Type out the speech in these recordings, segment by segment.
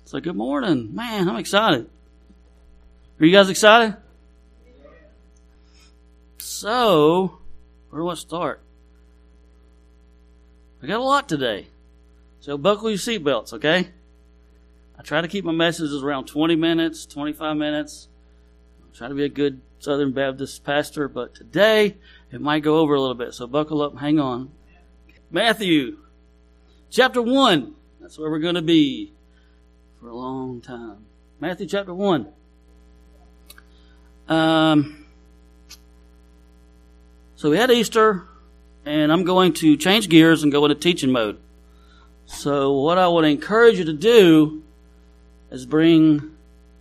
So good morning. Man, I'm excited. Are you guys excited? So, where do I start? I got a lot today. So buckle your seatbelts, okay? I try to keep my messages around 20 minutes, 25 minutes. I try to be a good Southern Baptist pastor, but today it might go over a little bit. So buckle up, hang on. Matthew, chapter 1. That's where we're going to be for a long time. Matthew chapter 1. So we had Easter, and I'm going to change gears and go into teaching mode. So what I would encourage you to do is bring,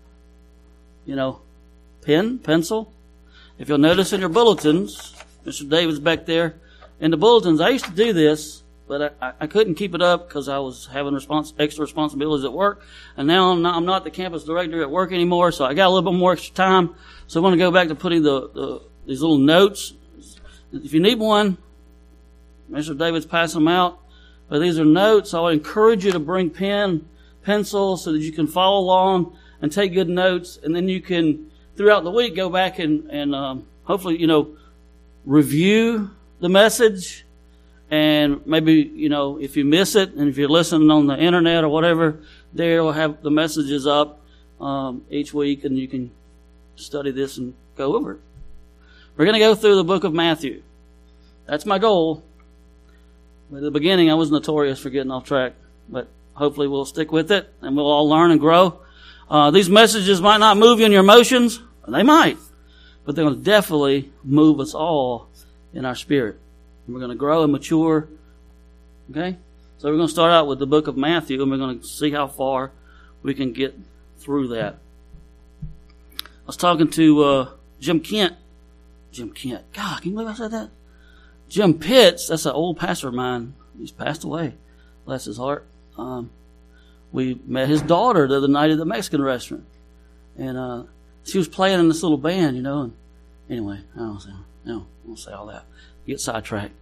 pen, pencil. If you'll notice in your bulletins, Mr. David's back there. In the bulletins, I used to do this, but I couldn't keep it up because I was having extra responsibilities at work. And now I'm not the campus director at work anymore, so I got a little bit more extra time. So I'm going to go back to putting these little notes. If you need one, Mr. David's passing them out. But these are notes. I would encourage you to bring pen, pencil, so that you can follow along and take good notes. And then you can, throughout the week, go back and hopefully, review the message. And maybe, if you miss it, and if you're listening on the internet or whatever, there will have the messages up each week, and you can study this and go over it. We're going to go through the book of Matthew. That's my goal. At the beginning, I was notorious for getting off track, but hopefully we'll stick with it, and we'll all learn and grow. These messages might not move you in your emotions. They might, but they're going to definitely move us all in our spirit. And we're going to grow and mature. Okay? So we're going to start out with the book of Matthew, and we're going to see how far we can get through that. I was talking to Jim Kent. God, can you believe I said that? Jim Pitts, that's an old pastor of mine. He's passed away. Bless his heart. We met his daughter the other night at the Mexican restaurant. And she was playing in this little band, and anyway, I won't say all that. Get sidetracked.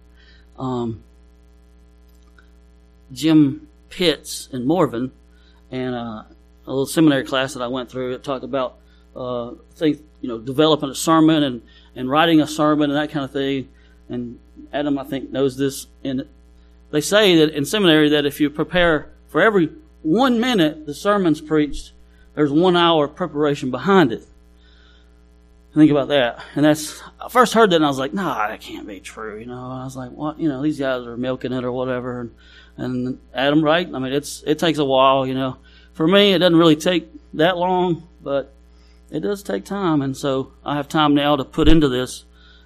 Jim Pitts in Morven, and a little seminary class that I went through, it talked about developing a sermon and writing a sermon and that kind of thing. And Adam, I think, knows this. And they say that in seminary that if you prepare for every 1 minute the sermon's preached, there's 1 hour of preparation behind it. Think about that. And I first heard that and I was like, nah, that can't be true. I was like, what? These guys are milking it or whatever. And Adam, right? I mean, it takes a while, For me, it doesn't really take that long, but it does take time. And so I have time now to put into this.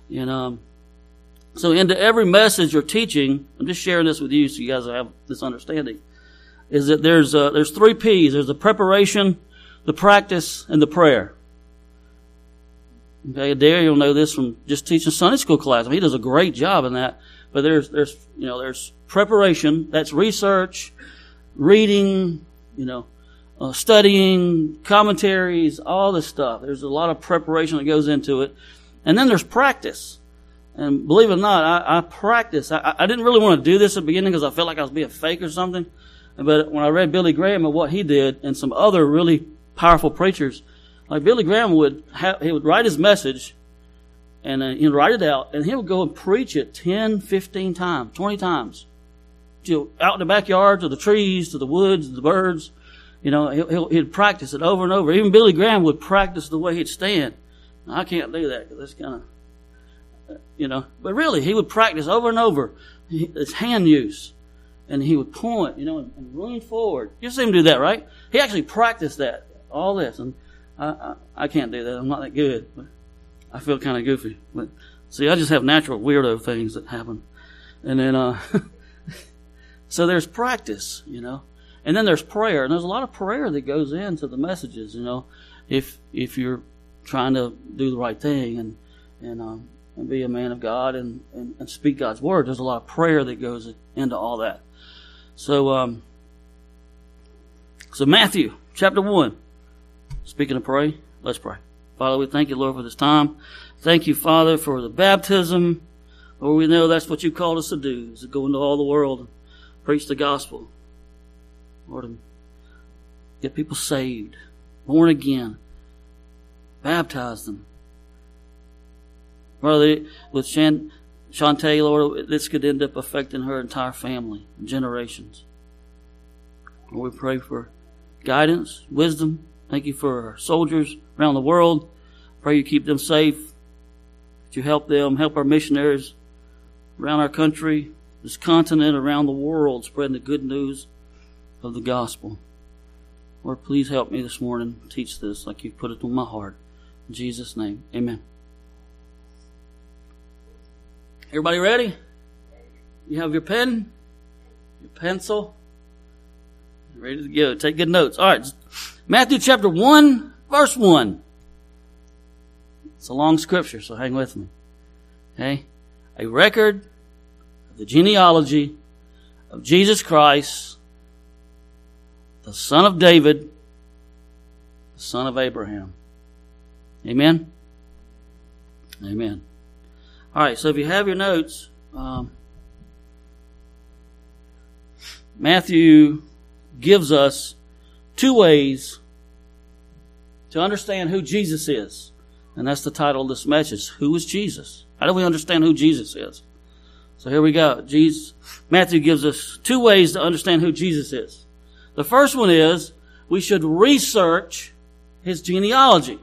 So into every message or teaching, I'm just sharing this with you so you guys have this understanding, is that there's 3 P's. There's the preparation, the practice, and the prayer. Okay, Adair, you'll know this from just teaching Sunday school class. I mean, he does a great job in that. But there's preparation. That's research, reading, studying, commentaries, all this stuff. There's a lot of preparation that goes into it. And then there's practice. And believe it or not, I practice. I didn't really want to do this at the beginning because I felt like I was being fake or something. But when I read Billy Graham and what he did and some other really powerful preachers, like Billy Graham he would write his message and he'd write it out and he would go and preach it 10, 15 times, 20 times. Out in the backyard, to the trees, to the woods, to the birds. He'd practice it over and over. Even Billy Graham would practice the way he'd stand. Now, I can't do that because that's kind of, but really he would practice over and over his hand use. And he would point, and lean forward. You've seen him do that, right? He actually practiced that, all this. And I can't do that. I'm not that good. But I feel kind of goofy. But see, I just have natural weirdo things that happen. And then, so there's practice, And then there's prayer. And there's a lot of prayer that goes into the messages, If you're trying to do the right thing and be a man of God and speak God's word, there's a lot of prayer that goes into all that. So Matthew chapter 1. Speaking of pray, let's pray. Father, we thank you, Lord, for this time. Thank you, Father, for the baptism. Lord, we know that's what you called us to do, is to go into all the world and preach the gospel. Lord, Get people saved, born again, baptize them. Brother, with Shantae, Lord, this could end up affecting her entire family and generations. Lord, we pray for guidance, wisdom. Thank you for our soldiers around the world. Pray you keep them safe. That you help them, help our missionaries around our country, this continent, around the world, spreading the good news of the gospel. Lord, please help me this morning teach this like you've put it on my heart. In Jesus' name, amen. Everybody ready? You have your pen, your pencil, ready to go. Take good notes. All right, Matthew chapter 1, verse 1. It's a long scripture, so hang with me. Okay? A record of the genealogy of Jesus Christ, the son of David, the son of Abraham. Amen? Amen. All right, so if you have your notes, Matthew gives us two ways to understand who Jesus is. And that's the title of this message. Who is Jesus? How do we understand who Jesus is? So here we go. Matthew gives us two ways to understand who Jesus is. The first one is we should research his genealogy.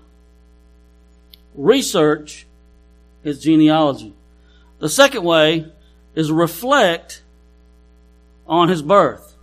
Research his genealogy. The second way is reflect on his birth.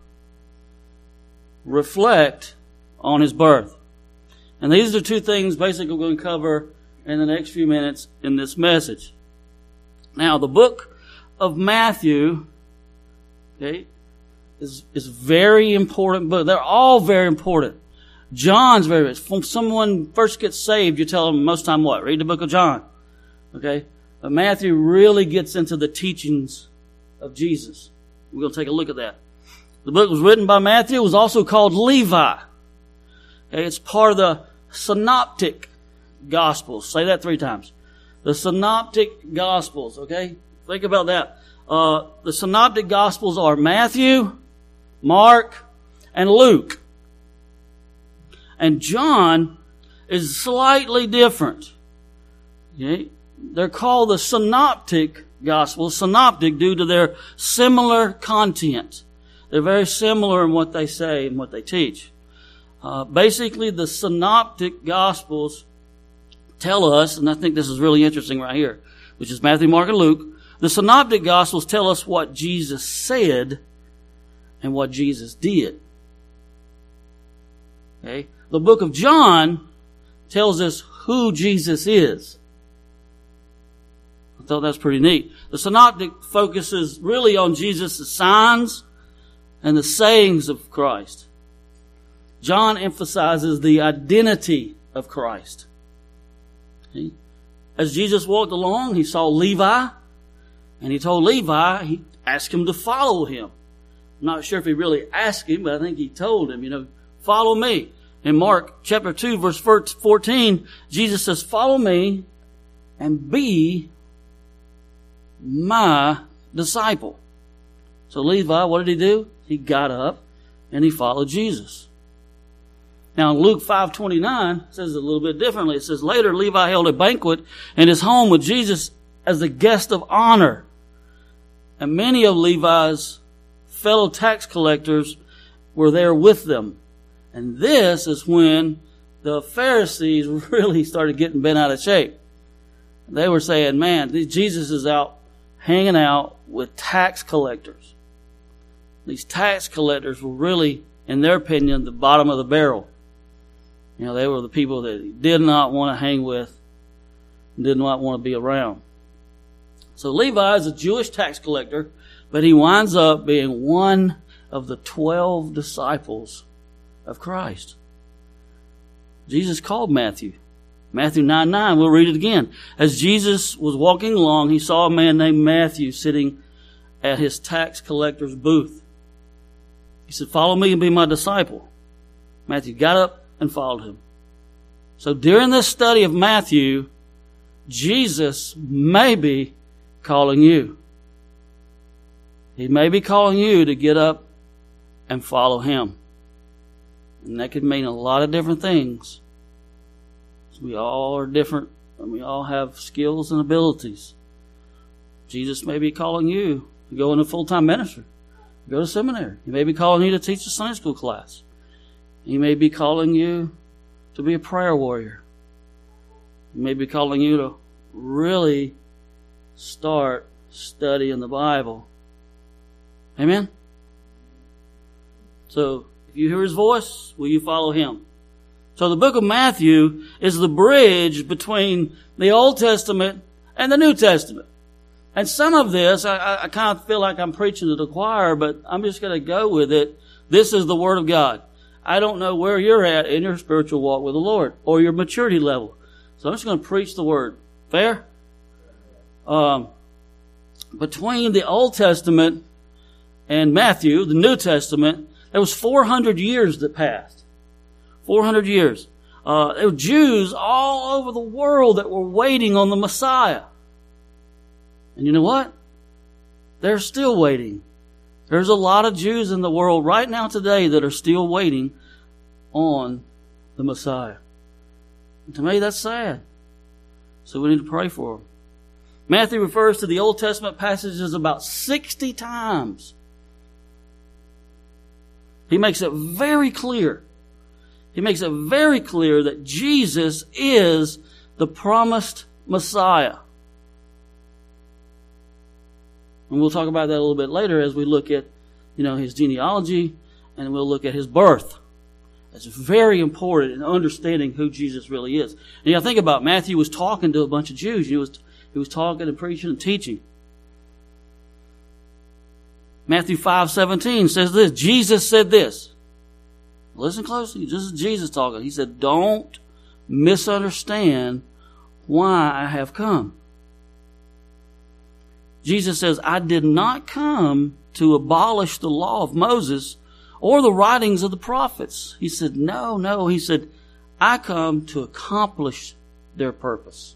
Reflect on his birth. And these are two things basically we're going to cover in the next few minutes in this message. Now, the book of Matthew, okay, is very important book. They're all very important. John's very important. When someone first gets saved, you tell them most time what? Read the book of John. Okay? But Matthew really gets into the teachings of Jesus. We're going to take a look at that. The book was written by Matthew. It was also called Levi. Okay? It's part of the Synoptic Gospels. Say that 3 times. The Synoptic Gospels. Okay? Think about that. The Synoptic Gospels are Matthew, Mark, and Luke. And John is slightly different. Okay? They're called the Synoptic Gospels. Synoptic due to their similar content. They're very similar in what they say and what they teach. Basically, the Synoptic Gospels tell us, and I think this is really interesting right here, which is Matthew, Mark, and Luke. The Synoptic Gospels tell us what Jesus said and what Jesus did. Okay? The book of John tells us who Jesus is. I thought that's pretty neat. The Synoptic focuses really on Jesus' signs and the sayings of Christ. John emphasizes the identity of Christ. Okay? As Jesus walked along, he saw Levi, and he told Levi, he asked him to follow him. I'm not sure if he really asked him, but I think he told him, follow me. In Mark chapter 2, verse 14, Jesus says, follow me and be my disciple. So Levi, what did he do? He got up and he followed Jesus. Now Luke 5:29 says it a little bit differently. It says, later Levi held a banquet in his home with Jesus as the guest of honor. And many of Levi's fellow tax collectors were there with them. And this is when the Pharisees really started getting bent out of shape. They were saying, man, Jesus is out hanging out with tax collectors. These tax collectors were really, in their opinion, the bottom of the barrel. They were the people that he did not want to hang with, did not want to be around. So Levi is a Jewish tax collector, but he winds up being one of the 12 disciples of Christ. Jesus called Matthew. Matthew 9:9, we'll read it again. As Jesus was walking along, he saw a man named Matthew sitting at his tax collector's booth. He said, follow me and be my disciple. Matthew got up and followed him. So during this study of Matthew, Jesus may be calling you. He may be calling you to get up and follow him. And that could mean a lot of different things. We all are different, and we all have skills and abilities. Jesus may be calling you to go into full-time ministry, go to seminary. He may be calling you to teach a Sunday school class. He may be calling you to be a prayer warrior. He may be calling you to really start studying the Bible. Amen? So, if you hear His voice, will you follow Him? So the book of Matthew is the bridge between the Old Testament and the New Testament. And some of this, I kind of feel like I'm preaching to the choir, but I'm just going to go with it. This is the Word of God. I don't know where you're at in your spiritual walk with the Lord or your maturity level. So I'm just going to preach the Word. Fair? Between the Old Testament and Matthew, the New Testament, there was 400 years that passed. 400 years. There were Jews all over the world that were waiting on the Messiah. And you know what? They're still waiting. There's a lot of Jews in the world right now today that are still waiting on the Messiah. And to me, that's sad. So we need to pray for them. Matthew refers to the Old Testament passages about 60 times. He makes it very clear. He makes it very clear that Jesus is the promised Messiah. And we'll talk about that a little bit later as we look at, His genealogy, and we'll look at His birth. That's very important in understanding who Jesus really is. And think about it, Matthew was talking to a bunch of Jews. He was talking and preaching and teaching. Matthew 5:17 says this. Jesus said this. Listen closely. This is Jesus talking. He said, don't misunderstand why I have come. Jesus says, I did not come to abolish the law of Moses or the writings of the prophets. He said, no. He said, I come to accomplish their purpose.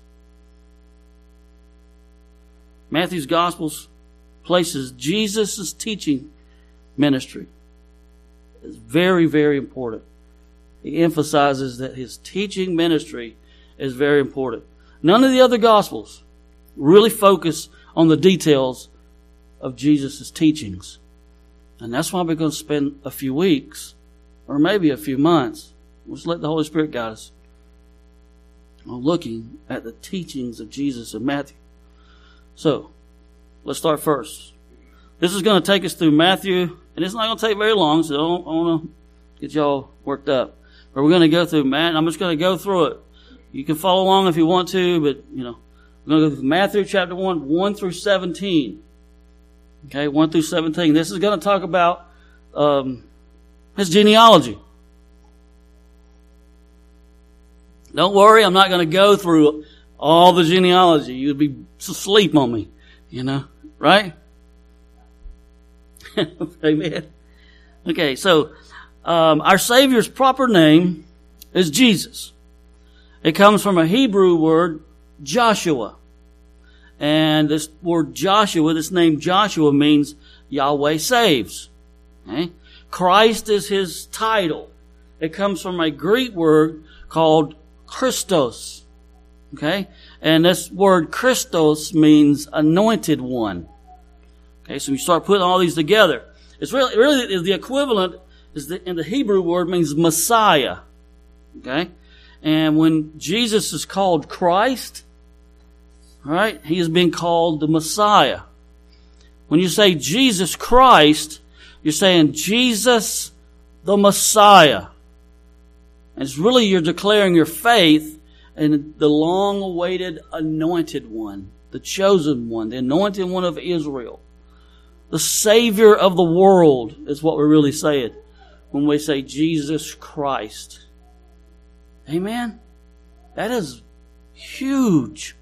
Matthew's Gospels places Jesus' teaching ministry. It's very, very important. He emphasizes that His teaching ministry is very important. None of the other Gospels really focus on the details of Jesus' teachings. And that's why we're going to spend a few weeks, or maybe a few months, let's let the Holy Spirit guide us, on looking at the teachings of Jesus in Matthew. So, let's start first. This is going to take us through Matthew, and it's not going to take very long, so I don't want to get y'all worked up. But we're going to go through Matthew. I'm just going to go through it. You can follow along if you want to, but, we're going to go through Matthew chapter 1 through 17. Okay, 1 through 17. This is going to talk about His genealogy. Don't worry, I'm not going to go through all the genealogy. You'd be asleep on me, right? Amen. Okay, so our Savior's proper name is Jesus. It comes from a Hebrew word, Joshua. And this word Joshua, this name Joshua, means Yahweh saves. Okay? Christ is His title. It comes from a Greek word called Christos. Okay? And this word Christos means anointed one. Okay, so you start putting all these together. It's really the equivalent in the Hebrew word means Messiah. Okay? And when Jesus is called Christ, right, He is being called the Messiah. When you say Jesus Christ, you're saying Jesus the Messiah. And it's really you're declaring your faith in the long-awaited anointed one, the chosen one, the anointed one of Israel. The Savior of the world is what we're really saying when we say Jesus Christ. Amen? That is huge.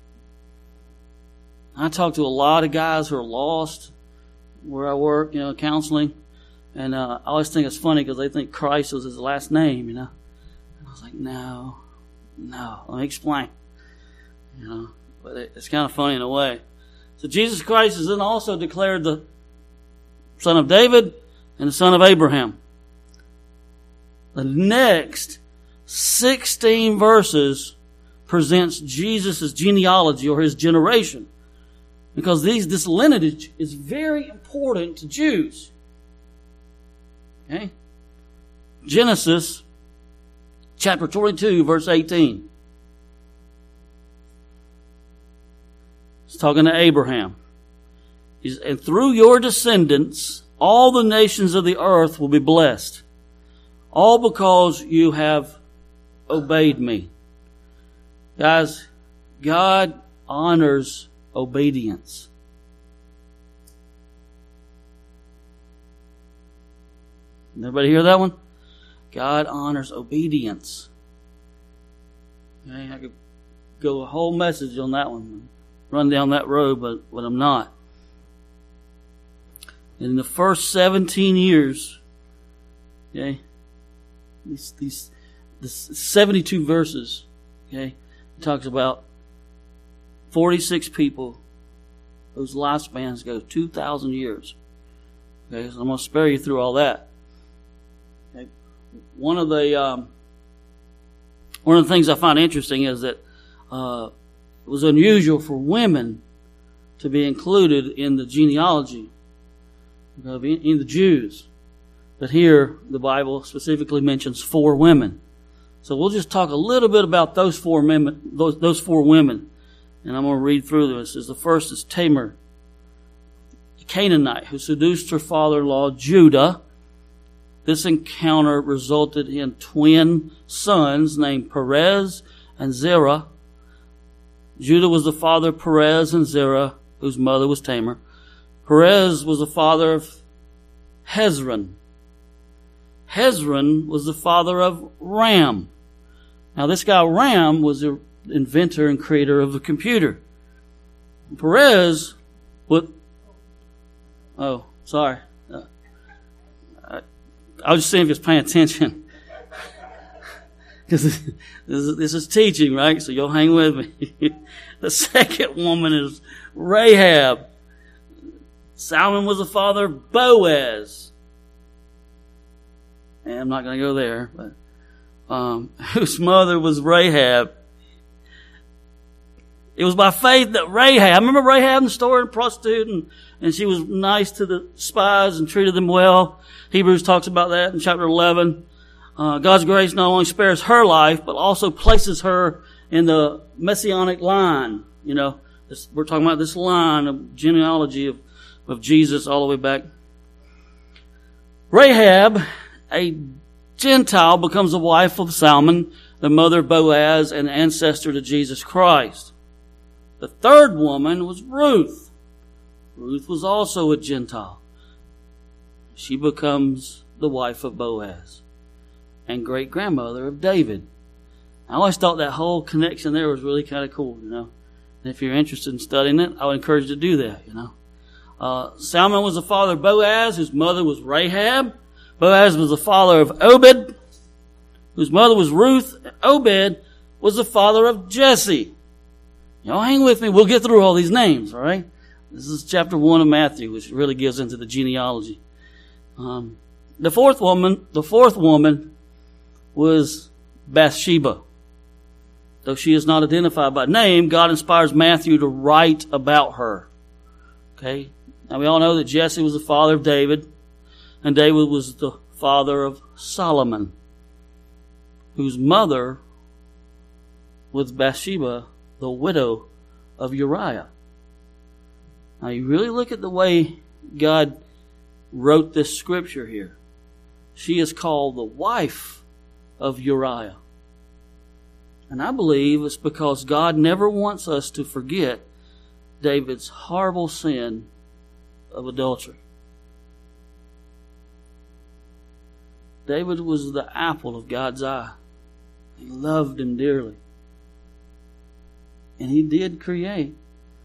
I talk to a lot of guys who are lost where I work, counseling. And I always think it's funny because they think Christ was his last name, And I was like, no. Let me explain. But it's kind of funny in a way. So Jesus Christ is then also declared the Son of David and the Son of Abraham. The next 16 verses presents Jesus' genealogy or his generation. Because this lineage is very important to Jews. Okay? Genesis chapter 22, verse 18. It's talking to Abraham. And through your descendants, all the nations of the earth will be blessed. All because you have obeyed me. Guys, God honors obedience. Everybody hear that one? God honors obedience. Okay, I could go a whole message on that one, run down that road, but I'm not. In the first 17 years, okay, these 72 verses, okay, it talks about 46 people whose lifespans go 2,000 years. Okay, so I'm going to spare you through all that. Okay. One of the things I find interesting is that it was unusual for women to be included in the genealogy of in the Jews. But here, the Bible specifically mentions 4 women. So we'll just talk a little bit about those 4 women. Those 4 women, and I'm going to read through this. The first is Tamar, a Canaanite, who seduced her father-in-law Judah. This encounter resulted in twin sons named Perez and Zerah. Judah was the father of Perez and Zerah, whose mother was Tamar. Perez was the father of Hezron. Hezron was the father of Ram. Now this guy Ram was the inventor and creator of the computer. Perez, I was just seeing if he was paying attention. Because this is teaching, right? So you'll hang with me. The second woman is Rahab. Salmon was the father of Boaz. And I'm not going to go there, but whose mother was Rahab. It was by faith that Rahab, I remember Rahab in the story, a prostitute, and she was nice to the spies and treated them well. Hebrews talks about that in chapter 11. God's grace not only spares her life, but also places her in the messianic line. You know, we're talking about this line of genealogy of Jesus all the way back. Rahab, a Gentile, becomes the wife of Salmon, the mother of Boaz, and ancestor to Jesus Christ. The third woman was Ruth. Ruth was also a Gentile. She becomes the wife of Boaz and great-grandmother of David. I always thought that whole connection there was really kind of cool, you know. And if you're interested in studying it, I would encourage you to do that, you know. Salmon was the father of Boaz, whose mother was Rahab. Boaz was the father of Obed, whose mother was Ruth. Obed was the father of Jesse. Y'all hang with me. We'll get through all these names, all right? This is chapter 1 of Matthew, which really gives into the genealogy. The fourth woman was Bathsheba. Though she is not identified by name, God inspires Matthew to write about her. Okay? Now we all know that Jesse was the father of David, and David was the father of Solomon, whose mother was Bathsheba, the widow of Uriah. Now you really look at the way God wrote this scripture here. She is called the wife of Uriah. And I believe it's because God never wants us to forget David's horrible sin of adultery. David was the apple of God's eye. He loved him dearly. And he did create,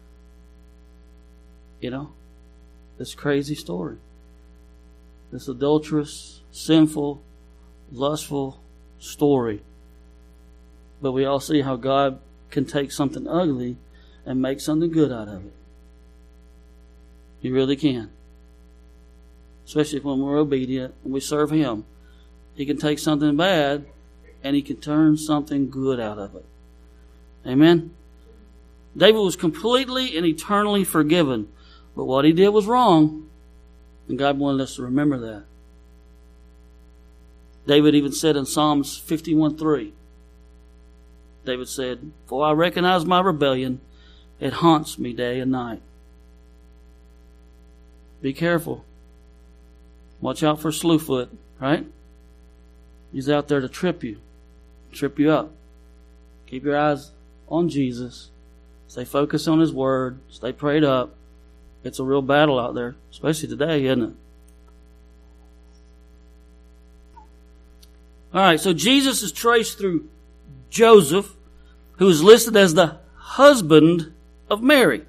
you know, this crazy story. This adulterous, sinful, lustful story. But we all see how God can take something ugly and make something good out of it. He really can. Especially when we're obedient and we serve Him. He can take something bad and He can turn something good out of it. Amen? David was completely and eternally forgiven. But what he did was wrong. And God wanted us to remember that. David even said in Psalms 51:3, David said, "For I recognize my rebellion. It haunts me day and night." Be careful. Watch out for Slewfoot, right? He's out there to trip you up. Keep your eyes on Jesus. Stay focused on His Word. Stay prayed up. It's a real battle out there, especially today, isn't it? All right, so Jesus is traced through Joseph, who is listed as the husband of Mary,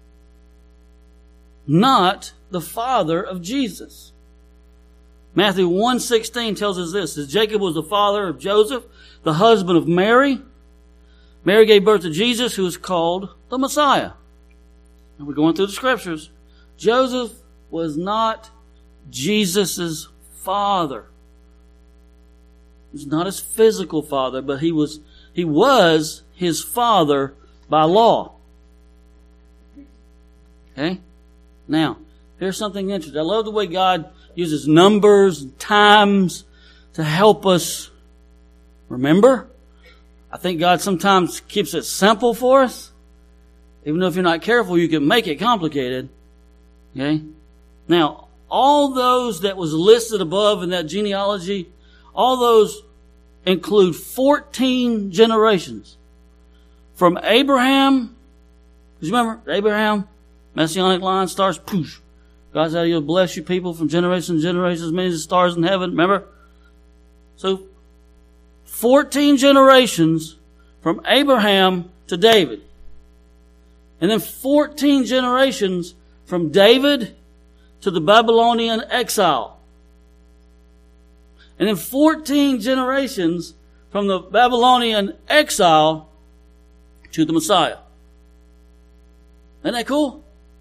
not the father of Jesus. Matthew 1:16 tells us this, that Jacob was the father of Joseph, the husband of Mary. Mary gave birth to Jesus, who is called the Messiah. And we're going through the scriptures. Joseph was not Jesus' father. He was not his physical father, but he was his father by law. Okay? Now, here's something interesting. I love the way God uses numbers and times to help us remember. I think God sometimes keeps it simple for us. Even though if you're not careful, you can make it complicated. Okay? Now, all those that was listed above in that genealogy, all those include 14 generations. From Abraham, because you remember, Abraham, Messianic line stars, poosh. God said He'll bless you people from generation to generation, as many as the stars in heaven. Remember? So, 14 generations from Abraham to David. And then 14 generations from David to the Babylonian exile. And then 14 generations from the Babylonian exile to the Messiah. Isn't that cool?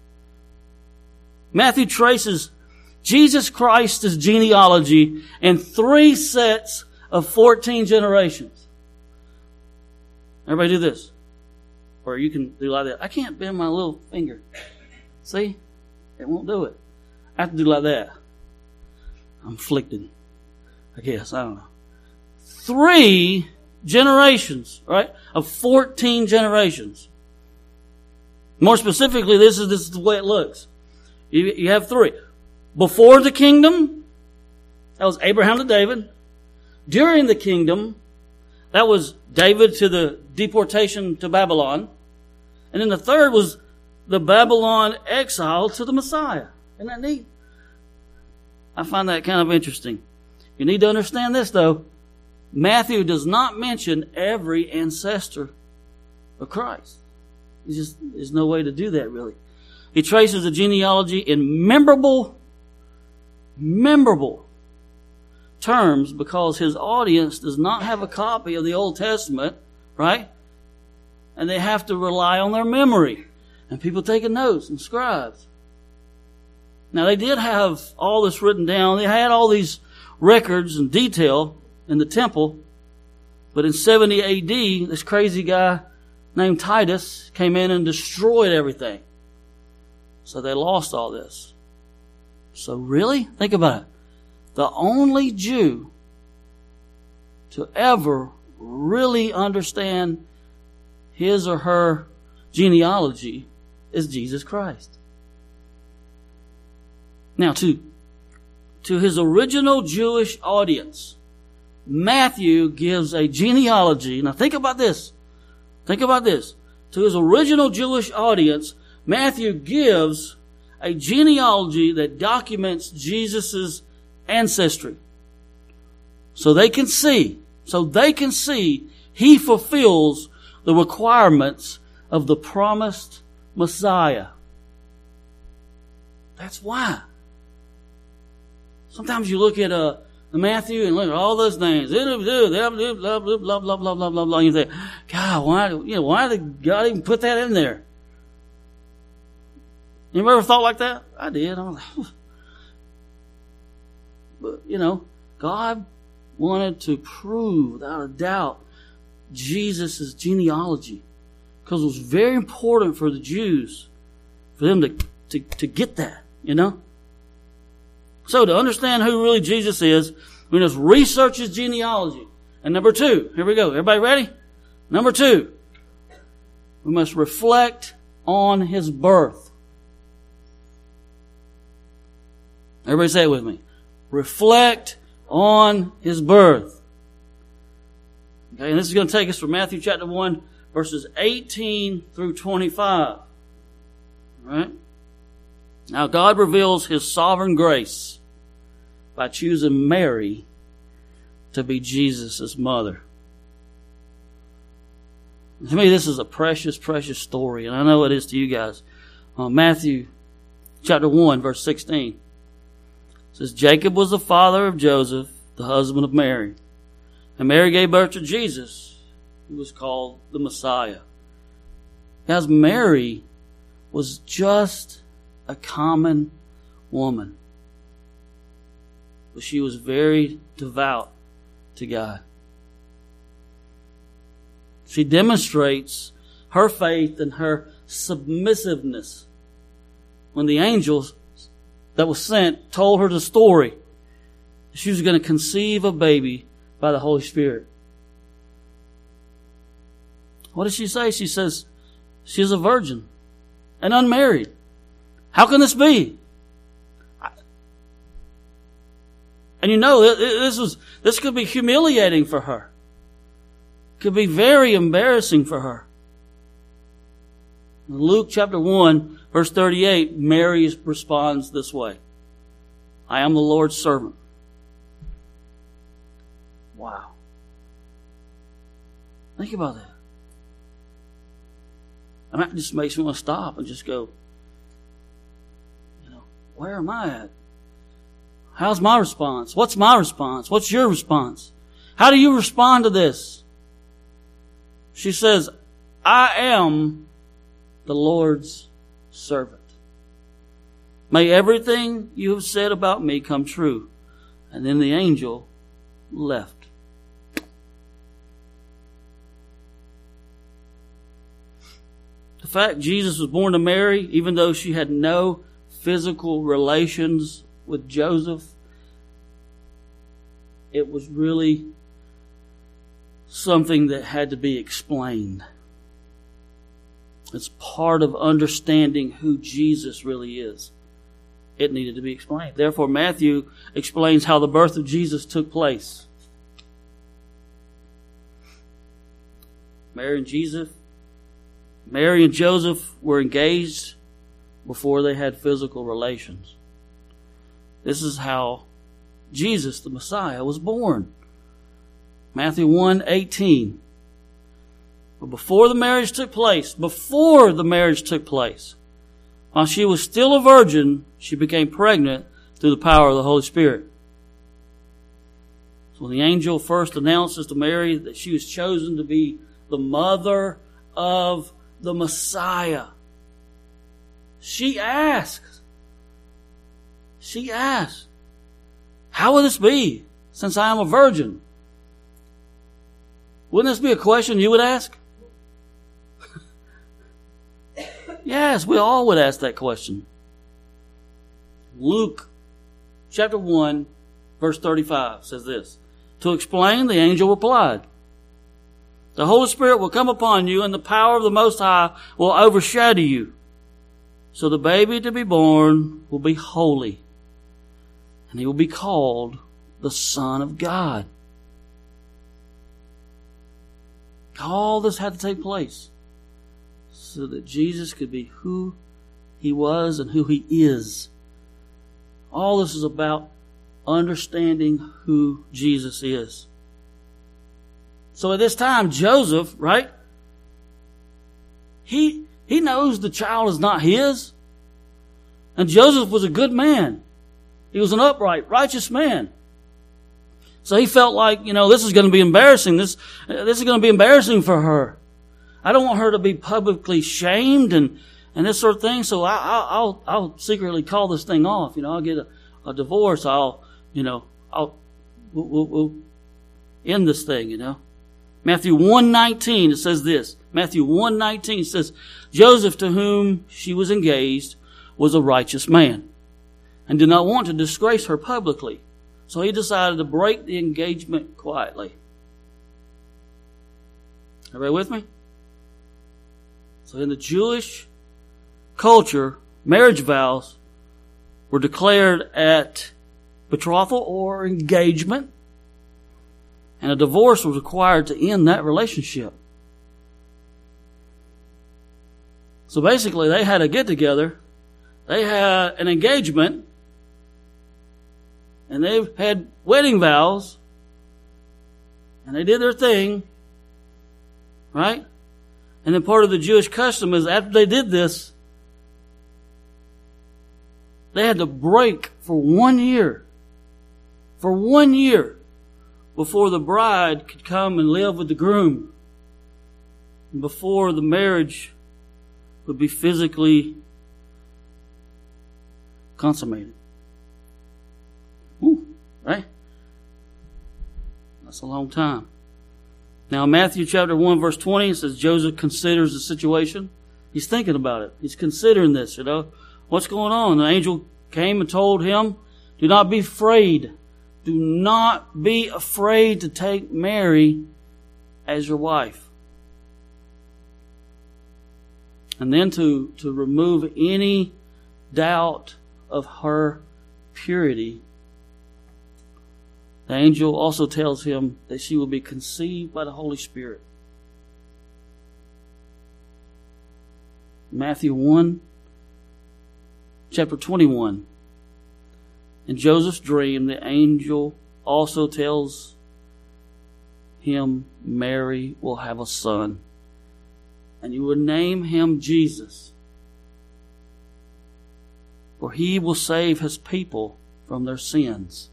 Matthew traces Jesus Christ's genealogy in 3 sets of 14 generations. Everybody do this. Or you can do like that. I can't bend my little finger. See? It won't do it. I have to do like that. I'm afflicted. I guess. I don't know. 3 generations, right? Of 14 generations. More specifically, this is the way it looks. You have 3. Before the kingdom, that was Abraham to David. During the kingdom, that was David to the deportation to Babylon. And then the third was the Babylon exile to the Messiah. Isn't that neat? I find that kind of interesting. You need to understand this, though. Matthew does not mention every ancestor of Christ. There's no way to do that, really. He traces the genealogy in memorable terms because his audience does not have a copy of the Old Testament, right? And they have to rely on their memory. And people taking notes and scribes. Now, they did have all this written down. They had all these records and detail in the temple. But in 70 AD, this crazy guy named Titus came in and destroyed everything. So they lost all this. So really, think about it. The only Jew to ever really understand his or her genealogy is Jesus Christ. Now, to his original Jewish audience, Matthew gives a genealogy. Now, think about this. Think about this. To his original Jewish audience, Matthew gives a genealogy that documents Jesus' ancestry. So they can see he fulfills the requirements of the promised Messiah. That's why. Sometimes you look at Matthew and look at all those names. Blah, blah, blah, blah, blah, blah, blah, blah. You think, God, why did God even put that in there? You ever thought like that? I did. I was like, but, God wanted to prove without a doubt Jesus' genealogy, because it was very important for the Jews, for them to get that, you know. So to understand who really Jesus is, we must research his genealogy. And number 2, here we go. Everybody ready? Number 2, we must reflect on his birth. Everybody say it with me. Reflect on his birth. Okay, and this is going to take us from Matthew chapter 1, verses 18 through 25. All right? Now God reveals his sovereign grace by choosing Mary to be Jesus' mother. To me, this is a precious, precious story, and I know it is to you guys. Matthew chapter 1, verse 16. It says, Jacob was the father of Joseph, the husband of Mary. And Mary gave birth to Jesus, who was called the Messiah. Guys, Mary was just a common woman, but she was very devout to God. She demonstrates her faith and her submissiveness when the angel that was sent told her the story. She was going to conceive a baby by the Holy Spirit. What does she say? She says she's a virgin and unmarried. How can this be? And you know, this could be humiliating for her. Could be very embarrassing for her. In Luke chapter 1, verse 38, Mary responds this way. I am the Lord's servant. Wow. Think about that. And that just makes me want to stop and just go, where am I at? How's my response? What's my response? What's your response? How do you respond to this? She says, I am the Lord's servant. May everything you have said about me come true. And then the angel left. The fact Jesus was born to Mary, even though she had no physical relations with Joseph, it was really something that had to be explained. It's part of understanding who Jesus really is. It needed to be explained. Therefore, Matthew explains how the birth of Jesus took place. Mary and Joseph were engaged before they had physical relations. This is how Jesus, the Messiah, was born. Matthew 1:18. But before the marriage took place, while she was still a virgin, she became pregnant through the power of the Holy Spirit. So when the angel first announces to Mary that she was chosen to be the mother of the Messiah, she asks, how will this be since I am a virgin? Wouldn't this be a question you would ask? Yes, we all would ask that question. Luke chapter 1, verse 35 says this. To explain, the angel replied, the Holy Spirit will come upon you, and the power of the Most High will overshadow you. So the baby to be born will be holy, and he will be called the Son of God. All this had to take place so that Jesus could be who he was and who he is. All this is about understanding who Jesus is. So at this time, Joseph, right? He knows the child is not his. And Joseph was a good man. He was an upright, righteous man. So he felt like, this is going to be embarrassing. This is going to be embarrassing for her. I don't want her to be publicly shamed and this sort of thing. So I'll secretly call this thing off. I'll get a divorce. We'll in this thing, you know. Matthew 1:19, it says this. Matthew 1:19 says, Joseph, to whom she was engaged, was a righteous man and did not want to disgrace her publicly. So he decided to break the engagement quietly. Everybody with me? So in the Jewish culture, marriage vows were declared at betrothal or engagement, and a divorce was required to end that relationship. So basically, they had a get-together, they had an engagement, and they had wedding vows, and they did their thing, right? And then part of the Jewish custom is after they did this, they had to break for 1 year. For 1 year before the bride could come and live with the groom. And before the marriage would be physically consummated. Ooh, right? That's a long time. Now, Matthew chapter 1, verse 20, it says Joseph considers the situation. He's thinking about it. He's considering this, you know. What's going on? The angel came and told him, do not be afraid. Do not be afraid to take Mary as your wife. And then to remove any doubt of her purity, the angel also tells him that she will be conceived by the Holy Spirit. Matthew 1, chapter 21. In Joseph's dream, the angel also tells him Mary will have a son, and you will name him Jesus, for he will save his people from their sins.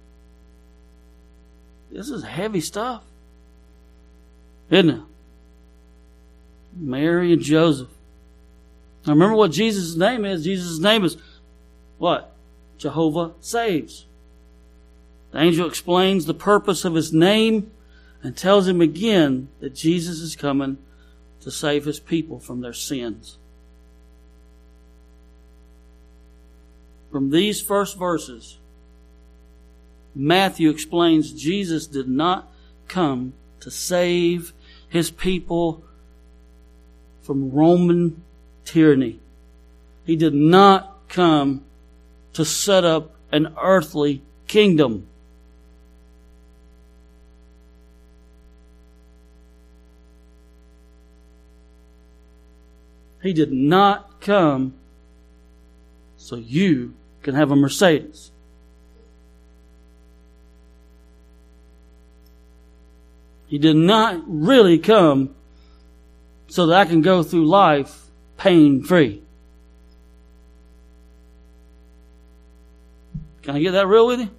This is heavy stuff, isn't it? Mary and Joseph. Now remember what Jesus' name is. Jesus' name is what? Jehovah saves. The angel explains the purpose of his name and tells him again that Jesus is coming to save his people from their sins. From these first verses, Matthew explains Jesus did not come to save his people from Roman tyranny. He did not come to set up an earthly kingdom. He did not come so you can have a Mercedes. He did not really come so that I can go through life pain-free. Can I get that real with you?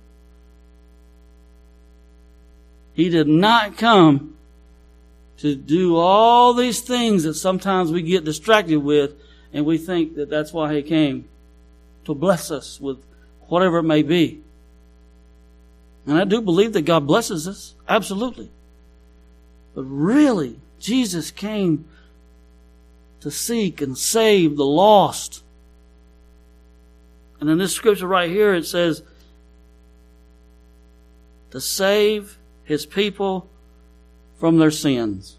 He did not come to do all these things that sometimes we get distracted with, and we think that that's why He came, to bless us with whatever it may be. And I do believe that God blesses us, absolutely. But really, Jesus came to seek and save the lost. And in this scripture right here, it says, to save His people from their sins.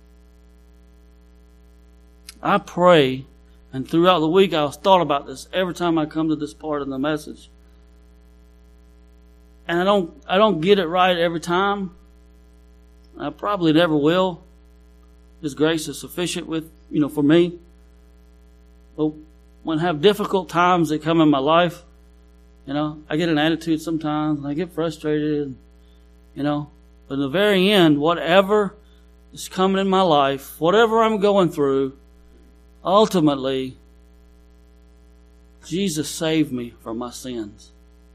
I pray, and throughout the week I thought about this every time I come to this part of the message. And I don't get it right every time. I probably never will. His grace is sufficient for me. But when I have difficult times that come in my life, I get an attitude sometimes, and I get frustrated, But in the very end, whatever is coming in my life, whatever I'm going through, ultimately, Jesus saved me from my sins.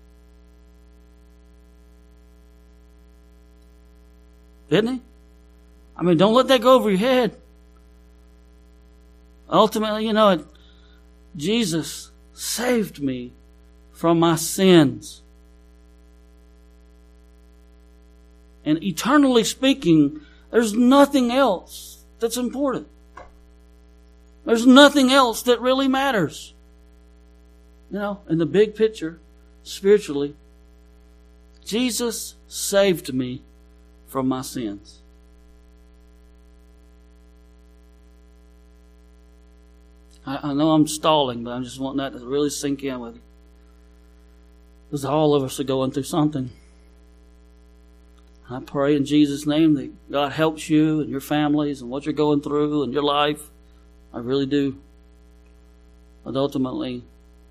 Didn't He? I mean, don't let that go over your head. Ultimately, Jesus saved me from my sins. And eternally speaking, there's nothing else that's important. There's nothing else that really matters. You know, in the big picture, spiritually, Jesus saved me from my sins. I know I'm stalling, but I'm just wanting that to really sink in with you. Because all of us are going through something. I pray in Jesus' name that God helps you and your families and what you're going through in your life. I really do. But ultimately,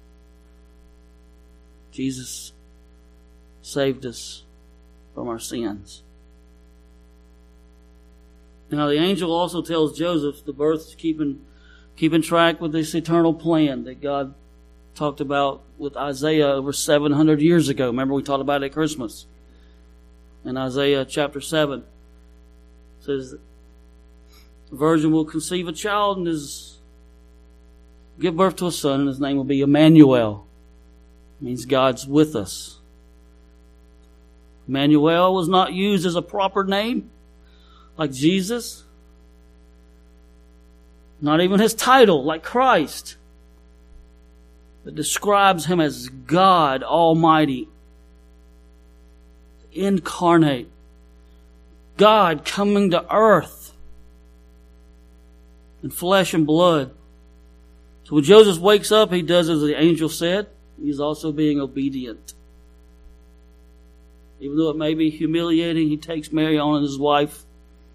Jesus saved us from our sins. Now, the angel also tells Joseph the birth is keeping track with this eternal plan that God talked about with Isaiah over 700 years ago. Remember, we talked about it at Christmas. In Isaiah chapter 7, it says, the virgin will conceive a child and give birth to a son, and his name will be Emmanuel. It means God's with us. Emmanuel was not used as a proper name, like Jesus. Not even his title, like Christ. It describes him as God Almighty, incarnate, God coming to earth in flesh and blood. So when Joseph wakes up, he does as the angel said. He's also being obedient. Even though it may be humiliating, he takes Mary on as his wife.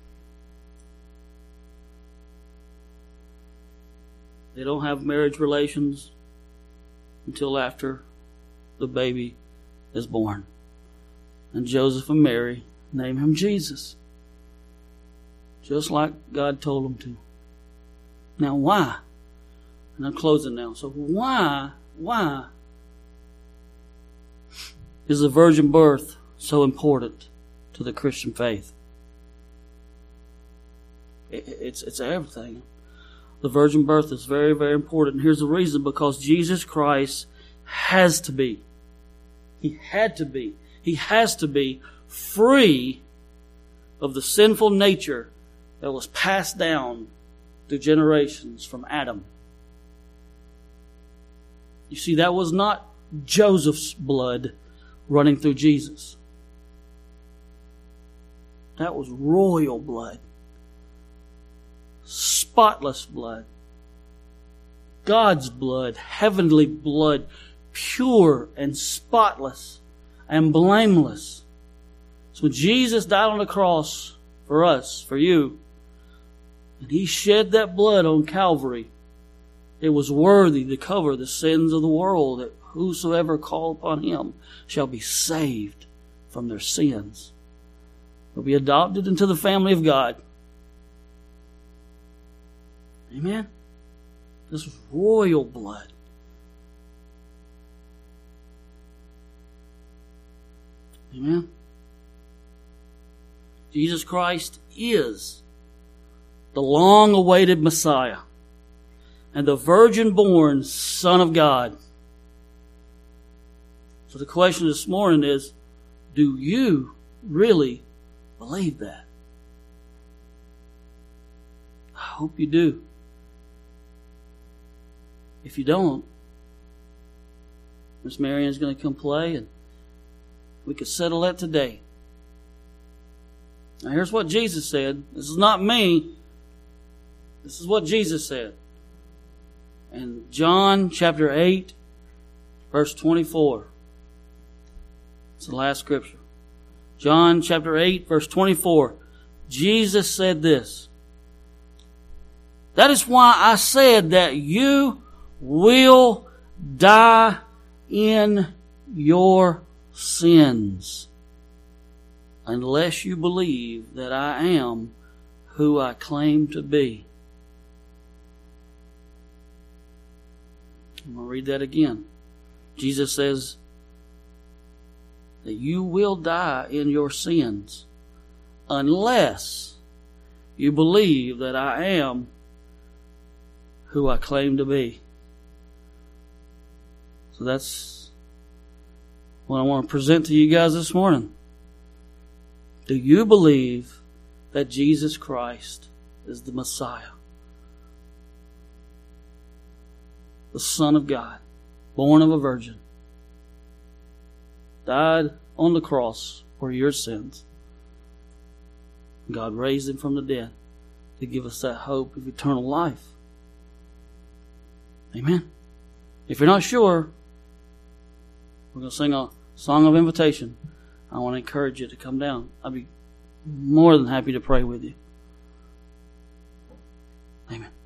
They don't have marriage relations until after the baby is born. And Joseph and Mary name him Jesus. Just like God told them to. Now why? And I'm closing now. So why is the virgin birth so important to the Christian faith? It's everything. The virgin birth is very, very important. And here's the reason. Because Jesus Christ has to be. He had to be. He has to be free of the sinful nature that was passed down through generations from Adam. You see, that was not Joseph's blood running through Jesus. That was royal blood. Spotless blood. God's blood, heavenly blood, pure and spotless and blameless. So when Jesus died on the cross for us, for you, and He shed that blood on Calvary, it was worthy to cover the sins of the world, that whosoever call upon Him shall be saved from their sins. Will be adopted into the family of God. Amen? This was royal blood. Amen? Jesus Christ is the long-awaited Messiah and the virgin-born Son of God. So the question this morning is, do you really believe that? I hope you do. If you don't, Miss Marion's going to come play and we could settle that today. Now here's what Jesus said. This is not me. This is what Jesus said. In John chapter 8, verse 24. It's the last scripture. John chapter 8, verse 24. Jesus said this. That is why I said that you will die in your sins unless you believe that I am who I claim to be. I'm going to read that again. Jesus says that you will die in your sins unless you believe that I am who I claim to be. So that's what I want to present to you guys this morning. Do you believe that Jesus Christ is the Messiah, the Son of God, born of a virgin, died on the cross for your sins? God raised him from the dead to give us that hope of eternal life. Amen. If you're not sure, we're going to sing a song of invitation. I want to encourage you to come down. I'd be more than happy to pray with you. Amen.